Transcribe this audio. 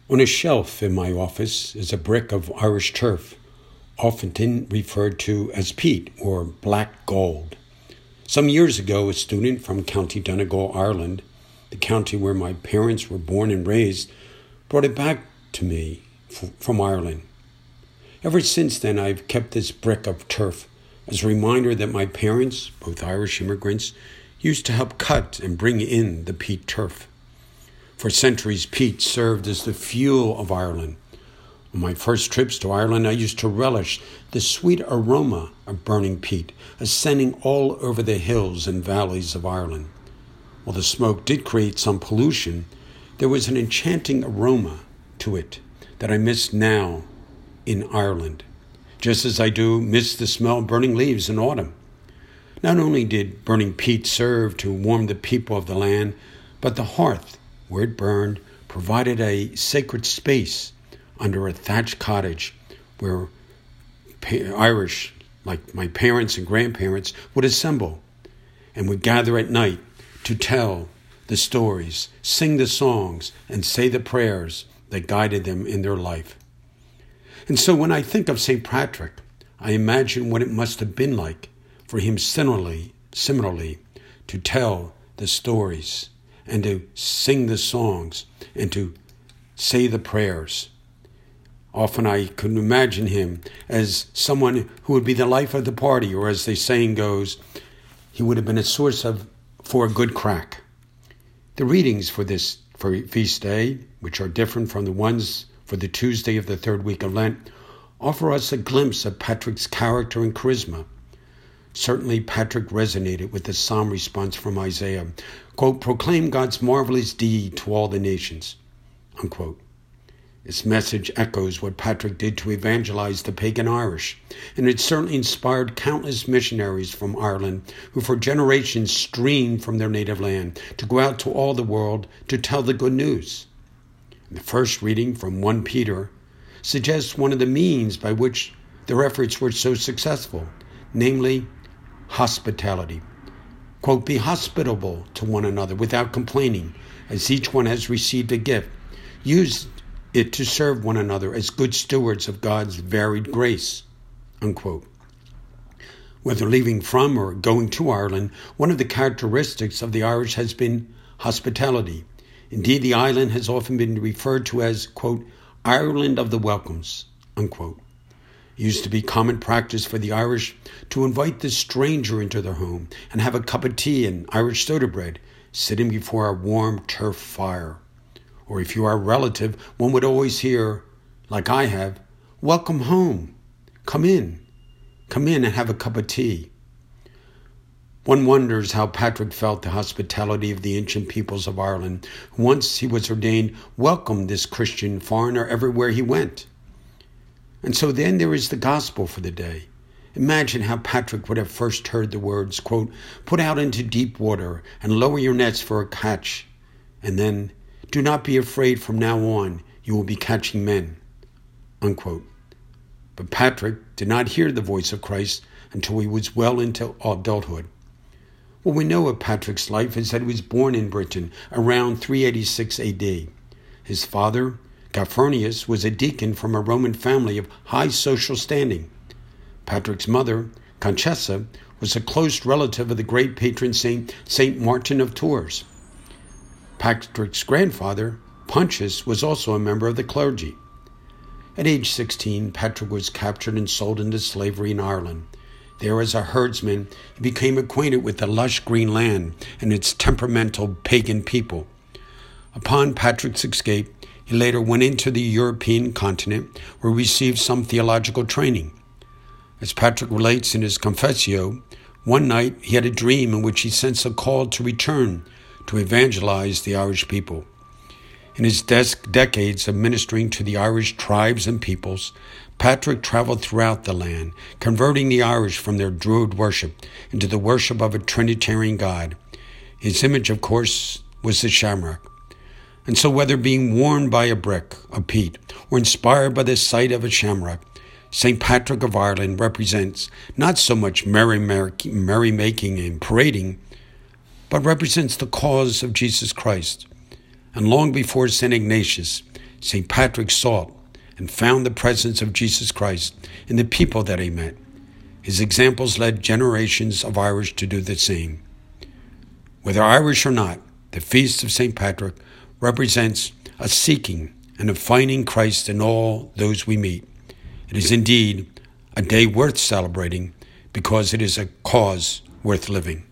On a shelf in my office is a brick of Irish turf, often referred to as peat or black gold. Some years ago, a student from County Donegal, Ireland, the county where my parents were born and raised, brought it back to me from Ireland. Ever since then, I've kept this brick of turf as a reminder that my parents, both Irish immigrants, used to help cut and bring in the peat turf. For centuries, peat served as the fuel of Ireland. On my first trips to Ireland, I used to relish the sweet aroma of burning peat, ascending all over the hills and valleys of Ireland. While the smoke did create some pollution, there was an enchanting aroma to it that I miss now in Ireland, just as I do miss the smell of burning leaves in autumn. Not only did burning peat serve to warm the people of the land, but the hearth where it burned provided a sacred space under a thatched cottage where Irish, like my parents and grandparents, would assemble and would gather at night to tell the stories, sing the songs, and say the prayers that guided them in their life. And so when I think of St. Patrick, I imagine what it must have been like for him similarly to tell the stories and to sing the songs and to say the prayers. Often I could imagine him as someone who would be the life of the party, or as the saying goes, he would have been a source for a good crack. The readings for feast day, which are different from the ones for the Tuesday of the third week of Lent, offer us a glimpse of Patrick's character and charisma. Certainly, Patrick resonated with the psalm response from Isaiah, quote, "Proclaim God's marvelous deed to all the nations," unquote. Its message echoes what Patrick did to evangelize the pagan Irish, and it certainly inspired countless missionaries from Ireland who for generations streamed from their native land to go out to all the world to tell the good news. The first reading from 1 Peter suggests one of the means by which their efforts were so successful, namely hospitality. Quote, "Be hospitable to one another without complaining, as each one has received a gift. Use it to serve one another as good stewards of God's varied grace," unquote. Whether leaving from or going to Ireland, one of the characteristics of the Irish has been hospitality. Indeed, the island has often been referred to as, quote, "Ireland of the welcomes," unquote. It used to be common practice for the Irish to invite the stranger into their home and have a cup of tea and Irish soda bread sitting before a warm turf fire. Or if you are a relative, one would always hear, like I have, "Welcome home. Come in and have a cup of tea." One wonders how Patrick felt the hospitality of the ancient peoples of Ireland, who once he was ordained, welcomed this Christian foreigner everywhere he went. And so then there is the gospel for the day. Imagine how Patrick would have first heard the words, quote, "Put out into deep water and lower your nets for a catch," and then, "Do not be afraid, from now on you will be catching men," unquote. But Patrick did not hear the voice of Christ until he was well into adulthood. What we know of Patrick's life is that he was born in Britain around 386 AD. His father, Gafurnius, was a deacon from a Roman family of high social standing. Patrick's mother, Conchessa, was a close relative of the great patron saint, Saint Martin of Tours. Patrick's grandfather, Pontius, was also a member of the clergy. At age 16, Patrick was captured and sold into slavery in Ireland. There, as a herdsman, he became acquainted with the lush green land and its temperamental pagan people. Upon Patrick's escape, he later went into the European continent, where he received some theological training. As Patrick relates in his Confessio, one night he had a dream in which he sensed a call to return to evangelize the Irish people. In his decades of ministering to the Irish tribes and peoples, Patrick traveled throughout the land, converting the Irish from their Druid worship into the worship of a Trinitarian God. His image, of course, was the shamrock. And so whether being warmed by a brick of peat or inspired by the sight of a shamrock, St. Patrick of Ireland represents not so much merrymaking and parading, but represents the cause of Jesus Christ. And long before St. Ignatius, St. Patrick sought and found the presence of Jesus Christ in the people that he met. His examples led generations of Irish to do the same. Whether Irish or not, the Feast of St. Patrick represents a seeking and a finding Christ in all those we meet. It is indeed a day worth celebrating because it is a cause worth living.